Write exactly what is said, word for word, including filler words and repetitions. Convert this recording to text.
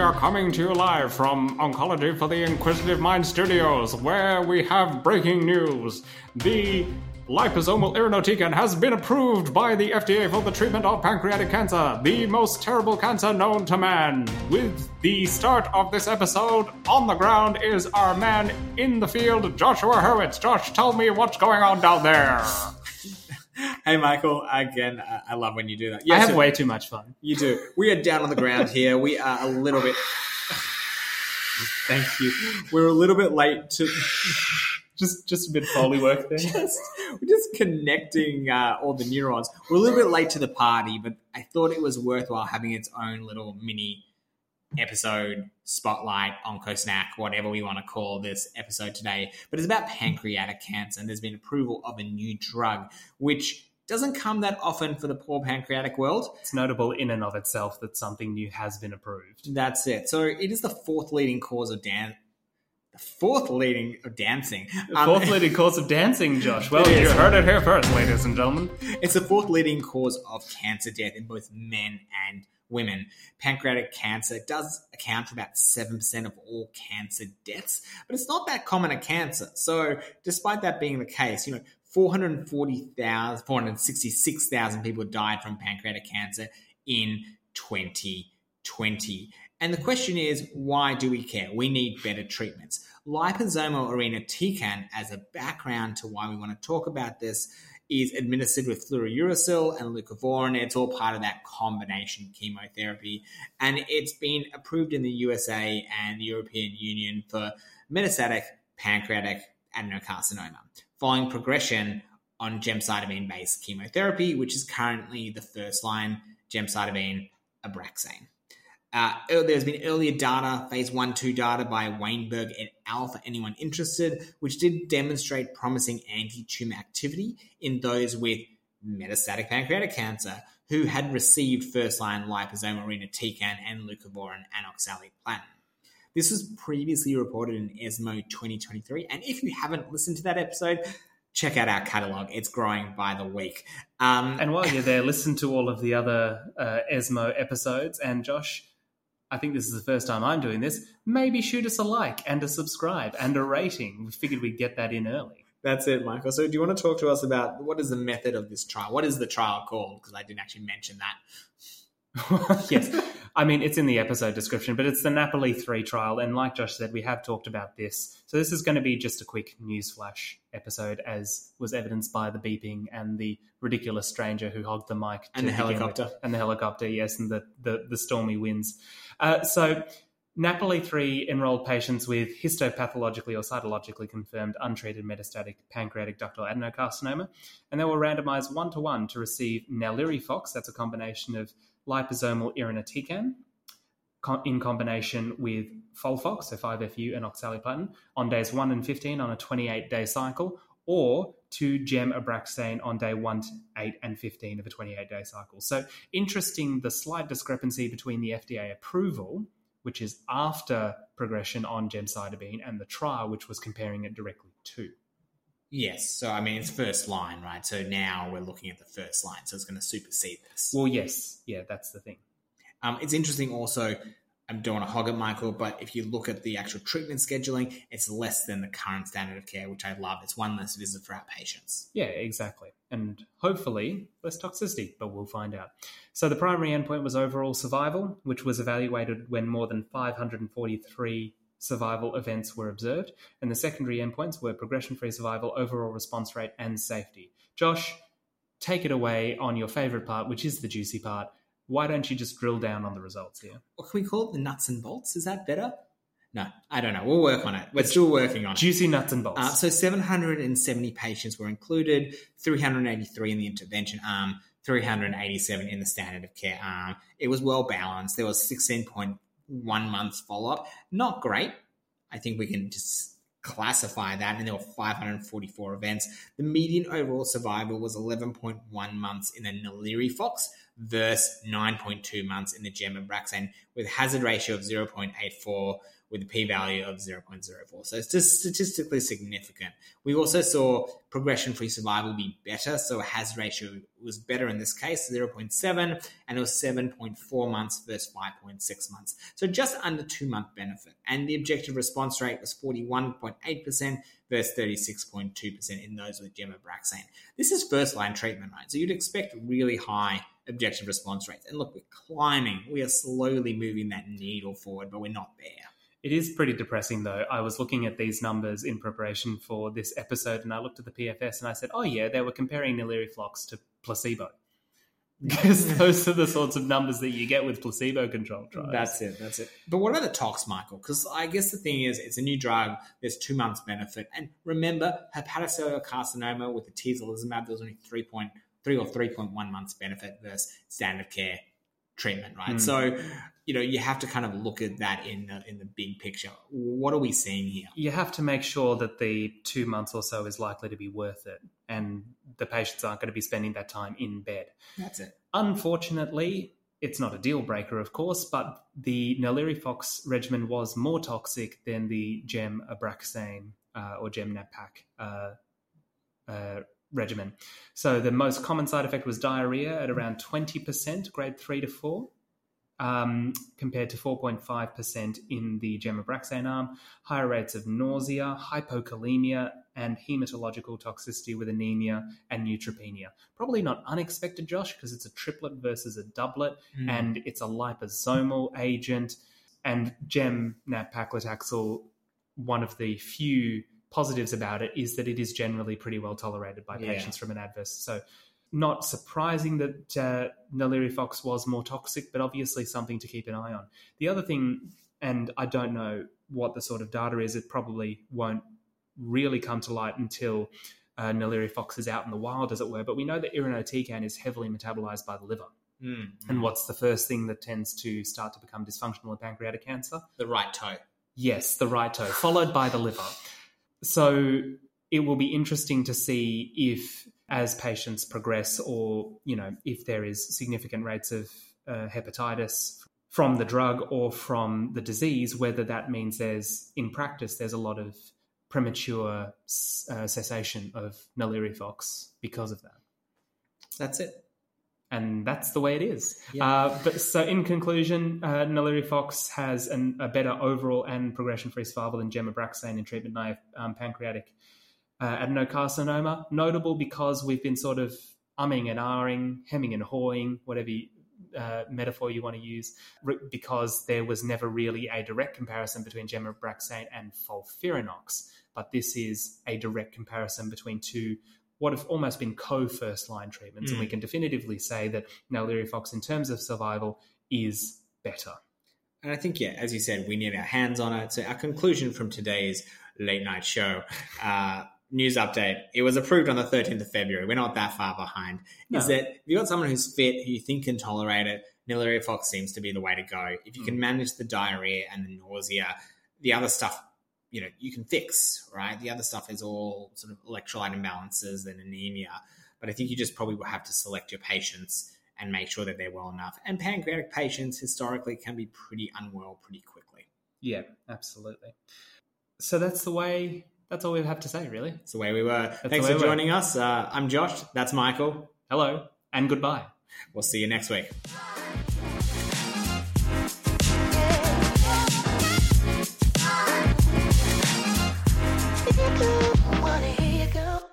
are coming to you live from Oncology for the Inquisitive Mind Studios, where we have breaking news. The liposomal irinotecan has been approved by the F D A for the treatment of pancreatic cancer, the most terrible cancer known to man. With the start of this episode, on the ground is our man in the field, Joshua Hurwitz. Josh, tell me what's going on down there. Hey, Michael. Again, I love when you do that. Yes, I have so way too much fun. You do. We are down on the ground here. We are a little bit... Thank you. We're a little bit late to... Just just a bit Foley work there. just, we're just connecting uh, all the neurons. We're a little bit late to the party, but I thought it was worthwhile having its own little mini episode, spotlight, OncoSnack, whatever we want to call this episode today. But it's about pancreatic cancer, and there's been approval of a new drug, which doesn't come that often for the poor pancreatic world. It's notable in and of itself that something new has been approved. That's it. So it is the fourth leading cause of dan- the fourth leading of dancing. The fourth um, leading cause of dancing, Josh. Well, you heard it here first, ladies and gentlemen. It's the fourth leading cause of cancer death in both men and women. Pancreatic cancer does account for about seven percent of all cancer deaths, but it's not that common a cancer. So despite that being the case, you know, four hundred forty thousand, four hundred sixty-six thousand people died from pancreatic cancer in twenty twenty. And the question is, why do we care? We need better treatments. Liposomal irinotecan, as a background to why we want to talk about this, is administered with fluorouracil and leucovorin. It's all part of that combination chemotherapy. And it's been approved in the U S A and the European Union for metastatic pancreatic adenocarcinoma, following progression on gemcitabine-based chemotherapy, which is currently the first-line gemcitabine Abraxane. Uh, there's been earlier data, phase one two data by Weinberg et al. For anyone interested, which did demonstrate promising anti-tumor activity in those with metastatic pancreatic cancer who had received first-line liposomal irinotecan and leucovorin and oxaliplatin. This was previously reported in ESMO twenty twenty-three, and if you haven't listened to that episode, check out our catalogue. It's growing by the week. Um, and while you're there, listen to all of the other uh, ESMO episodes, and Josh, I think this is the first time I'm doing this. Maybe shoot us a like and a subscribe and a rating. We figured we'd get that in early. That's it, Michael. So do you want to talk to us about what is the method of this trial? What is the trial called? Because I didn't actually mention that. Yes. I mean, it's in the episode description, but it's the Napoli three trial. And like Josh said, we have talked about this. So this is going to be just a quick newsflash episode, as was evidenced by the beeping and the ridiculous stranger who hogged the mic. And the helicopter. With, and the helicopter, yes, and the, the, the stormy winds. Uh, so Napoli three enrolled patients with histopathologically or cytologically confirmed untreated metastatic pancreatic ductal adenocarcinoma, and they were randomized one-to-one to receive Nalirifox, that's a combination of liposomal irinotecan, in combination with Folfox, so five F U and oxaliplatin, on days one and fifteen on a twenty-eight day cycle, or to Gem Abraxane on day one, eight, and fifteen of a twenty-eight day cycle. So interesting, the slight discrepancy between the F D A approval, which is after progression on gemcitabine, and the trial, which was comparing it directly to. Yes. So, I mean, it's first line, right? So now we're looking at the first line. So it's going to supersede this. Well, yes. Yeah, that's the thing. Um, it's interesting also, I don't want to hog it, Michael, but if you look at the actual treatment scheduling, it's less than the current standard of care, which I love. It's one less visit for our patients. Yeah, exactly. And hopefully less toxicity, but we'll find out. So the primary endpoint was overall survival, which was evaluated when more than five hundred forty-three survival events were observed. And the secondary endpoints were progression-free survival, overall response rate, and safety. Josh, take it away on your favorite part, which is the juicy part. Why don't you just drill down on the results here? What can we call it? The nuts and bolts? Is that better? No, I don't know. We'll work on it. We're still working on it. Juicy nuts and bolts. Uh, so seven hundred seventy patients were included, three hundred eighty-three in the intervention arm, three hundred eighty-seven in the standard of care arm. It was well balanced. There was sixteen point one months follow-up. Not great. I think we can just classify that, and there were five hundred forty-four events. The median overall survival was eleven point one months in the Nalirifox versus nine point two months in the Gem Abraxane, with hazard ratio of zero point eight four, with a p-value of zero point zero four. So it's just statistically significant. We also saw progression-free survival be better. So a hazard ratio was better in this case, zero point seven, and it was seven point four months versus five point six months. So just under two-month benefit. And the objective response rate was forty-one point eight percent versus thirty-six point two percent in those with Gemabraxane. This is first-line treatment, right? So you'd expect really high objective response rates. And look, we're climbing. We are slowly moving that needle forward, but we're not there. It is pretty depressing, though. I was looking at these numbers in preparation for this episode, and I looked at the P F S, and I said, oh, yeah, they were comparing Niliriflox to placebo. Because those are the sorts of numbers that you get with placebo-controlled trials. That's it, that's it. But what about the tox, Michael? Because I guess the thing is, it's a new drug, there's two months benefit. And remember, hepatocellular carcinoma with the atezolizumab, there was only three point three or three point one months benefit versus standard care treatment, right? Mm. So, you know, you have to kind of look at that in the, in the big picture. What are we seeing here? You have to make sure that the two months or so is likely to be worth it, and the patients aren't going to be spending that time in bed. That's it. Unfortunately, it's not a deal breaker, of course, but the Nilirifox regimen was more toxic than the Gem-Abraxane uh, or Gem-Nab-Pac uh, uh, regimen. So the most common side effect was diarrhea at around twenty percent, grade three to four, um, compared to four point five percent in the Gem-Abraxane arm. Higher rates of nausea, hypokalemia, and hematological toxicity with anemia and neutropenia. Probably not unexpected, Josh, because it's a triplet versus a doublet, mm. and it's a liposomal agent. And Gem-Nab-Paclitaxel, one of the few positives about it is that it is generally pretty well tolerated by yeah. patients from an adverse. So not surprising that uh, Nilirifox was more toxic, but obviously something to keep an eye on. The other thing, and I don't know what the sort of data is, it probably won't really come to light until uh, Nilirifox is out in the wild, as it were, but we know that irinotecan is heavily metabolized by the liver. Mm. And what's the first thing that tends to start to become dysfunctional in pancreatic cancer? The right toe. Yes, the right toe, followed by the liver. So it will be interesting to see if, as patients progress, or, you know, if there is significant rates of uh, hepatitis from the drug or from the disease, whether that means there's, in practice, there's a lot of premature uh, cessation of Nilirifox because of that. That's it. And that's the way it is. Yeah. Uh, but so in conclusion, uh, Nilirifox has an, a better overall and progression-free survival than Gem-Abraxane in treatment-naive um, pancreatic uh, adenocarcinoma. Notable because we've been sort of umming and ahhing, hemming and hawing, whatever you, uh, metaphor you want to use, because there was never really a direct comparison between Gem-Abraxane and FOLFIRINOX. But this is a direct comparison between two what have almost been co-first-line treatments, mm. and we can definitively say that Nilirifox, in terms of survival, is better. And I think, yeah, as you said, we need our hands on it. So our conclusion from today's late-night show, uh, news update, it was approved on the thirteenth of February. We're not that far behind. No. Is that if you've got someone who's fit, who you think can tolerate it, Nilirifox seems to be the way to go. If you mm. can manage the diarrhea and the nausea, the other stuff, you know, you can fix, right? The other stuff is all sort of electrolyte imbalances and anemia. But I think you just probably will have to select your patients and make sure that they're well enough. And pancreatic patients historically can be pretty unwell pretty quickly. Yeah, absolutely. So that's the way, that's all we have to say, really. That's the way we were. That's Thanks for joining us. Uh, I'm Josh. That's Michael. Hello, and goodbye. We'll see you next week. Wanna hear you go.